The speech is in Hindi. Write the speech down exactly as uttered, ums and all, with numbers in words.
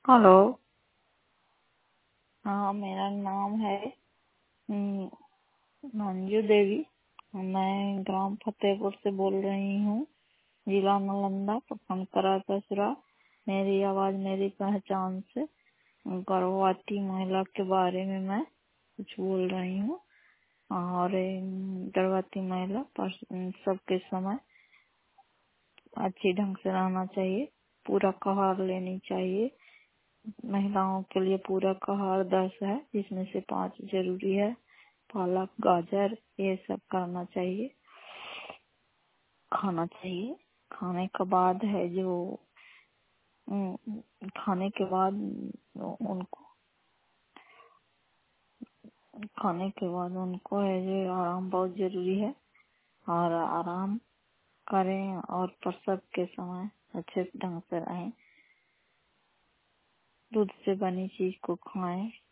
हेलो। हाँ, मेरा नाम है हम्म, मंजू देवी। मैं ग्राम फतेहपुर से बोल रही हूँ, जिला नालंदा, प्रखंड करासुरा। मेरी आवाज मेरी पहचान से गर्भवती महिला के बारे में मैं कुछ बोल रही हूँ। और अम, गर्भवती महिला पर सबके समय अच्छी ढंग से रहना चाहिए, पूरा आहार लेनी चाहिए। महिलाओं के लिए पूरक आहार दस है, जिसमें से पाँच जरूरी है। पालक, गाजर, ये सब करना चाहिए, खाना चाहिए। खाने के बाद है जो उम, खाने के बाद उनको खाने के बाद उनको है जो आराम बहुत जरूरी है, और आराम करें और प्रसव के समय अच्छे ढंग से रहें। दूध से बनी चीज को खाएं।